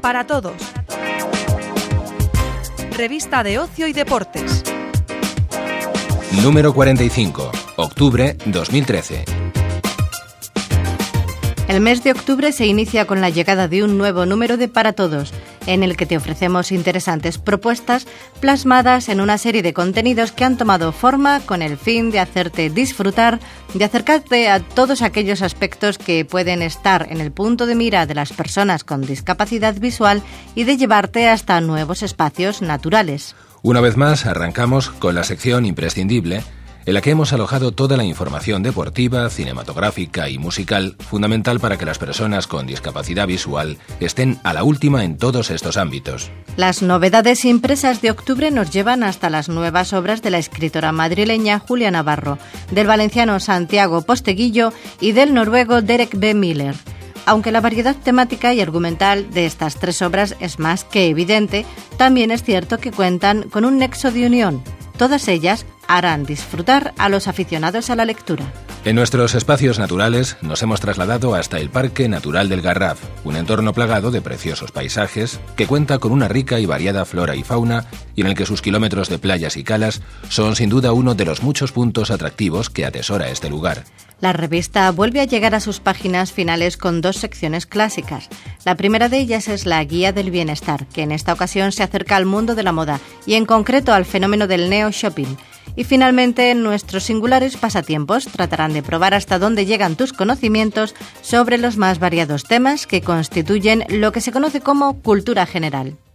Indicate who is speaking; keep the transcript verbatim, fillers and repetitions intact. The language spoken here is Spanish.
Speaker 1: para todos. Revista de Ocio y Deportes.
Speaker 2: Número cuarenta y cinco, octubre dos mil trece.
Speaker 3: El mes de octubre se inicia con la llegada de un nuevo número de Para Todos, en el que te ofrecemos interesantes propuestas plasmadas en una serie de contenidos que han tomado forma con el fin de hacerte disfrutar, de acercarte a todos aquellos aspectos que pueden estar en el punto de mira de las personas con discapacidad visual y de llevarte hasta nuevos espacios naturales.
Speaker 2: Una vez más arrancamos con la sección imprescindible, en la que hemos alojado toda la información deportiva, cinematográfica y musical fundamental para que las personas con discapacidad visual estén a la última en todos estos ámbitos.
Speaker 3: Las novedades impresas de octubre nos llevan hasta las nuevas obras de la escritora madrileña Julia Navarro, del valenciano Santiago Posteguillo y del noruego Derek B. Miller. Aunque la variedad temática y argumental de estas tres obras es más que evidente, también es cierto que cuentan con un nexo de unión. Todas ellas harán disfrutar a los aficionados a la lectura.
Speaker 2: En nuestros espacios naturales nos hemos trasladado hasta el Parque Natural del Garraf, un entorno plagado de preciosos paisajes que cuenta con una rica y variada flora y fauna y en el que sus kilómetros de playas y calas son sin duda uno de los muchos puntos atractivos que atesora este lugar.
Speaker 3: La revista vuelve a llegar a sus páginas finales con dos secciones clásicas. La primera de ellas es la Guía del Bienestar, que en esta ocasión se acerca al mundo de la moda y en concreto al fenómeno del neo-shopping. Y finalmente, nuestros singulares pasatiempos tratarán de probar hasta dónde llegan tus conocimientos sobre los más variados temas que constituyen lo que se conoce como cultura general.